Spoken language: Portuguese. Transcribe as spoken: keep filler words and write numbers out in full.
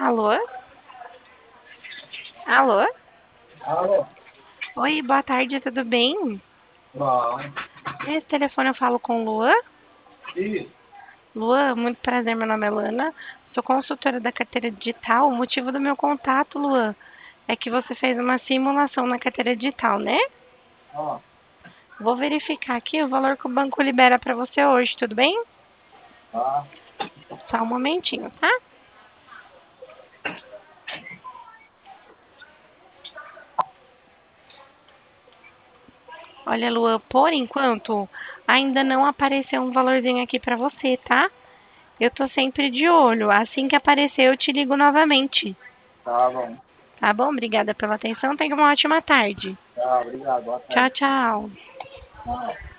Alô? Alô? Alô? Oi, boa tarde, tudo bem? Bom. Nesse telefone eu falo com Luan. Isso. Luan, muito prazer, meu nome é Lana. Sou consultora da carteira digital. O motivo do meu contato, Luan, é que você fez uma simulação na carteira digital, né? Ó, Vou verificar aqui o valor que o banco libera para você hoje, tudo bem? tá. Só um momentinho, tá? Olha, Luan, por enquanto ainda não apareceu um valorzinho aqui para você, tá? Eu tô sempre de olho. Assim que aparecer, eu te ligo novamente. Tá bom. Tá bom? Obrigada pela atenção. Tenha uma ótima tarde. Tá, obrigado. Boa Tchau, tarde. tchau. Tchau.